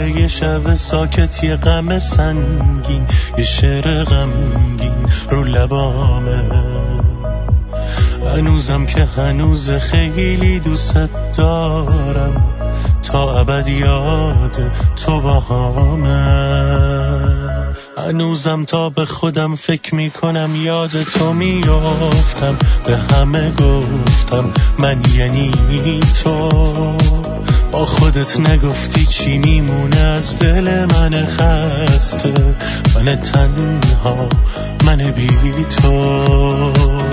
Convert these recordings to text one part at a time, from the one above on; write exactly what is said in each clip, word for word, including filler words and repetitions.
یه شب ساکت، یه غم سنگین، یه شعر غمگین رو لبامه. هنوزم که هنوز خیلی دوست دارم، تا ابد یاد تو باهامه. هنوزم تا به خودم فکر میکنم یاد تو میافتم، به همه گفتم من یعنی تو. با خودت نگفتی چی میمونه از دل من خسته، من تنها، من بی تو.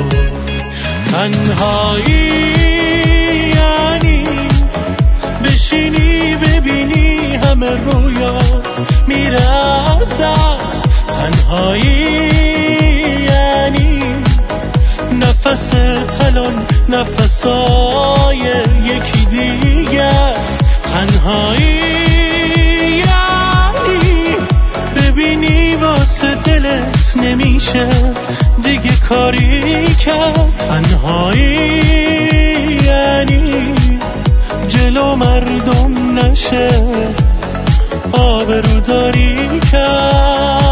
تنهایی یعنی بشینی ببینی همه رویات میره از دست. تنهایی یعنی نفس تلان نفسای یکی دیگه است. تنهایی یعنی ببینی واسه دلت نمیشه دیگه کاری کرد. تنهایی یعنی جلو مردم نشه آبروداری کرد.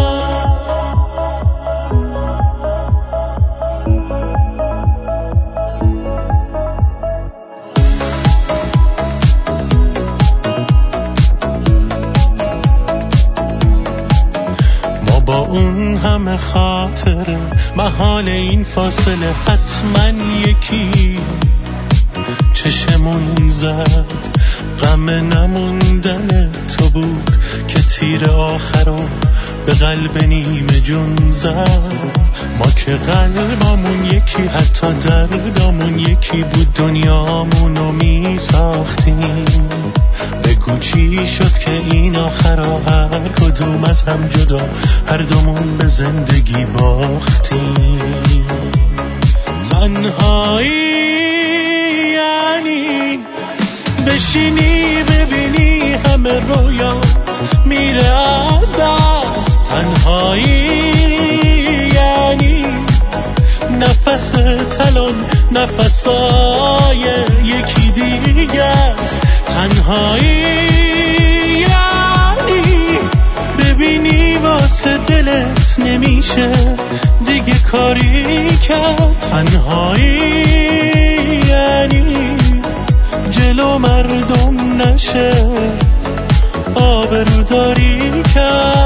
ما با اون همه خاطره محال این فاصله حتما یکی چشمون زد. غم نموندن تو بود که تیر آخرو به قلب نیمه جون زد. ما که قلبمون یکی، حتی دردامون یکی بود، دنیامونو می ساختیم. بگو چی شد که این آخرا هر کدوم از هم جدا هر دومون به زندگی باختیم. تنهایی یعنی بشینی ببینی همه رویات میره از دست. تنهایی یعنی نفس تلان نفسای یکی دیگه است. تنهایی یعنی ببینی واسه دلت نمیشه دیگه کاری کرد. تنهایی یعنی جلو مردم نشه آبروداری کرد.